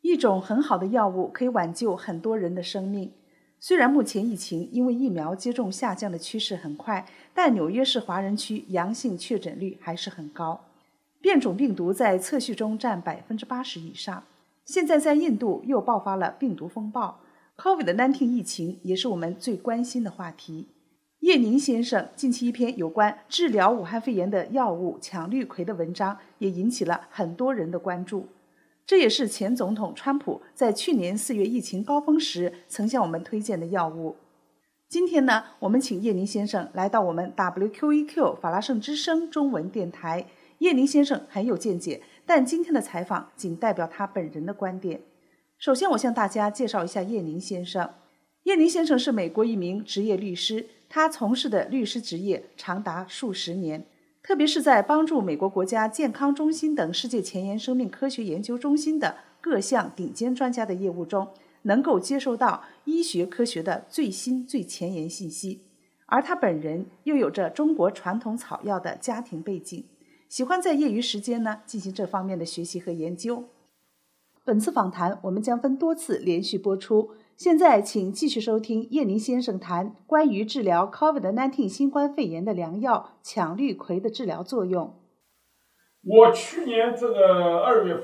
一种很好的药物可以挽救很多人的生命。虽然目前疫情因为疫苗接种下降的趋势很快，但纽约市华人区阳性确诊率还是很高。变种病毒在测序中占80%以上。现在在印度又爆发了病毒风暴 ，COVID-19 疫情也是我们最关心的话题。叶宁先生近期一篇有关治疗武汉肺炎的药物羟氯喹的文章也引起了很多人的关注。这也是前总统川普在去年4月疫情高峰时曾向我们推荐的药物。今天呢，我们请叶宁先生来到我们 WQEQ 法拉盛之声中文电台。叶宁先生很有见解，但今天的采访仅代表他本人的观点。首先，我向大家介绍一下叶宁先生。叶宁先生是美国一名职业律师，他从事的律师职业长达数十年，特别是在帮助美国国家健康中心等世界前沿生命科学研究中心的各项顶尖专家的业务中，能够接收到医学科学的最新最前沿信息。而他本人又有着中国传统草药的家庭背景，喜欢在业余时间呢进行这方面的学习和研究。本次访谈我们将分多次连续播出，现在请继续收听叶宁先生谈关于治疗 COVID-19 新冠肺炎的良药羟氯喹的治疗作用。 我去年这个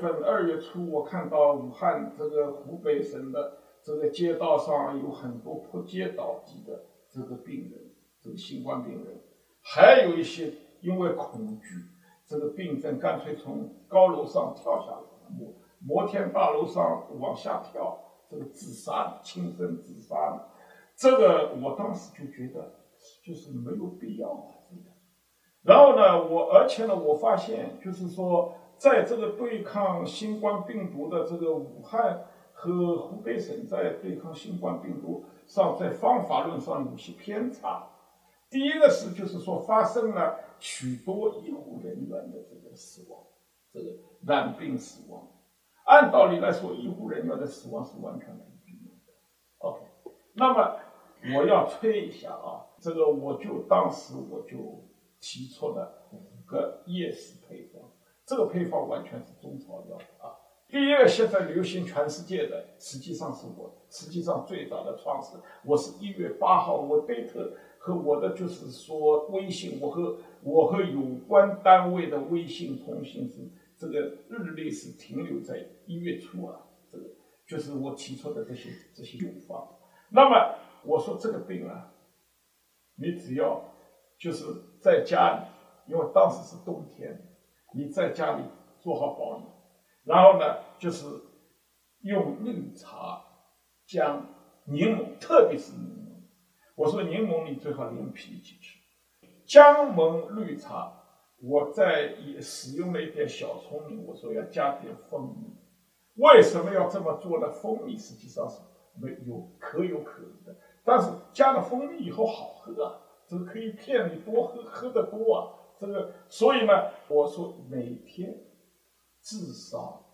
2月初，我看到武汉这个湖北省的这个街道上有很多破街倒地的这个病人，这个新冠病人，还有一些因为恐惧这个病症，干脆从高楼上跳下来，摩天大楼上往下跳，这个自杀，轻生自杀。这个我当时就觉得就是没有必要啊，这个。然后呢，而且呢，我发现就是说，在这个对抗新冠病毒的这个武汉和湖北省在对抗新冠病毒上，在方法论上有些偏差。第一个是就是说发生了许多医护人员的这个死亡，这个染病死亡。按道理来说，医护人员的死亡是完全没必要的。OK， 那么我要吹一下啊，这个当时我就提出了5个夜市配方，这个配方完全是中草药啊。第一个现在流行全世界的，实际上最早的创始，我是1月8号，我对特和我的就是说微信，我和有关单位的微信通信是这个日历是停留在1月初啊，这个就是我提出的这些用法。那么我说这个病啊，你只要就是在家里，因为当时是冬天，你在家里做好保暖，然后呢就是用绿茶将柠檬，特别是柠檬，我说柠檬你最好连皮一起吃，姜檬绿茶。我在也使用了一点小聪明，我说要加点蜂蜜。为什么要这么做呢？蜂蜜实际上是可有可无的，但是加了蜂蜜以后好喝啊，这个可以骗你多喝得多啊。这个所以呢，我说每天至少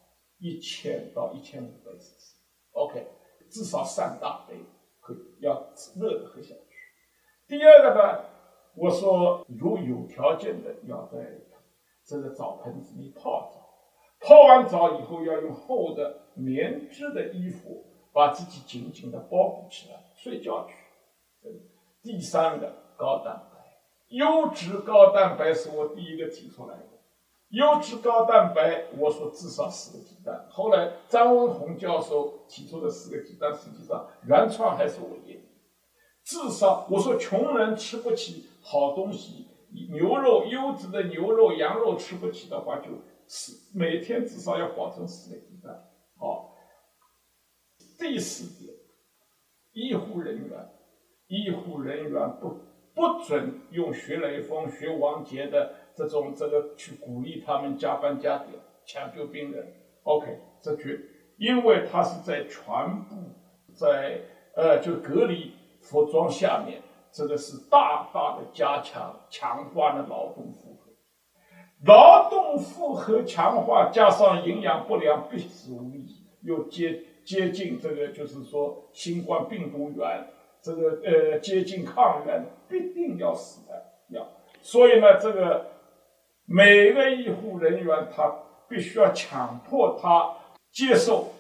1000到1500 cc， OK， 至少3大杯，要热的喝下去。第二个呢，我说如有条件的要在这个澡盆子里泡澡，泡完澡以后要用厚的棉质的衣服把自己紧紧的包裹起来睡觉去。第3个高蛋白，优质高蛋白是我第一个提出来的。优质高蛋白我说至少4个鸡蛋，后来张文宏教授提出的4个鸡蛋，实际上原创还是我爷。至少我说穷人吃不起好东西，牛肉优质的牛肉羊肉吃不起的话，就每天至少要保证4个鸡蛋。好，第4点，医护人员不准用学雷锋、学王杰的这个去鼓励他们加班加点抢救病人。OK， 因为他是在全部在就隔离服装下面，这个是大大的强化了劳动负荷。劳动负荷强化加上营养不良，必死无疑，又接近这个就是说新冠病毒源，这个接近抗原，必定要死的要。所以呢，这个每个医护人员他必须要强迫他接受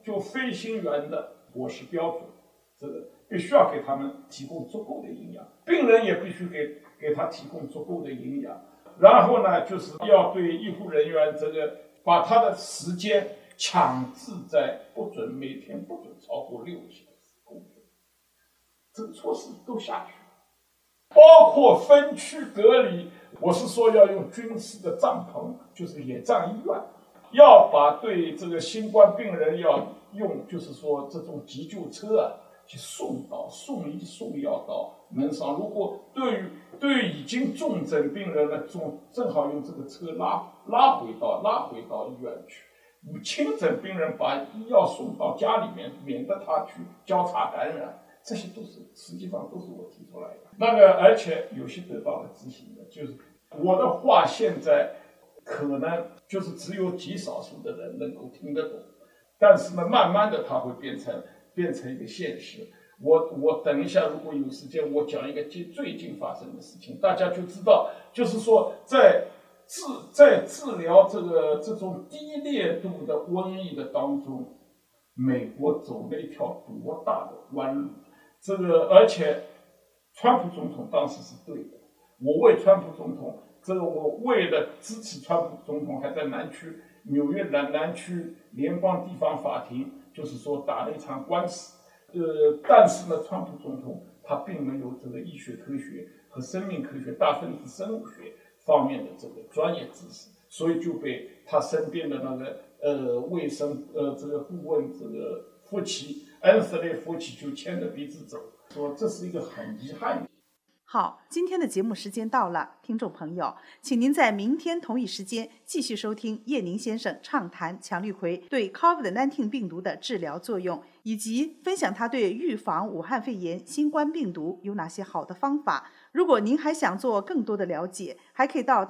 就飞行员的伙食标准，这个必须要给他们提供足够的营养，病人也必须给他提供足够的营养。然后呢，就是要对医护人员这个把他的时间强制在每天不准超过6小时工作，这个措施都下去了，包括分区隔离。我是说要用军事的帐篷，就是野战医院，要把对这个新冠病人要用，就是说这种急救车啊，去送医送药到门上。如果对于已经重症病人呢，正好用这个车拉回到医院去。轻症病人把医药送到家里面，免得他去交叉感染。这些实际上都是我提出来的。而且有些得到了执行的，就是我的话现在可能就是只有极少数的人能够听得懂，但是呢，慢慢的它会变成一个现实。我等一下如果有时间，我讲一个最近发生的事情，大家就知道，就是说在治疗这种低烈度的瘟疫的当中，美国走了一条多大的弯路。而且川普总统当时是对的，我为川普总统，我为了支持川普总统，还在纽约南区联邦地方法庭，就是说打了一场官司。但是呢，川普总统他并没有这个医学科学和生命科学、大分子生物学方面的这个专业知识，所以就被他身边的那个卫生这个顾问恩斯雷夫妻就牵着鼻子走，说这是一个很遗憾的。 好，今天的节目时间到了，听众朋友，请您在明天同一时间继续收听叶宁先生畅谈羟氯喹对 COVID-19 病毒的治疗作用，以及分享他对预防武汉肺炎新冠病毒有哪些好的方法。如果您还想做更多的了解，还可以到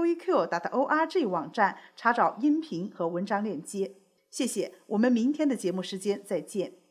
wqeq.org 网站查找音频和文章链接。谢谢，我们明天的节目时间再见。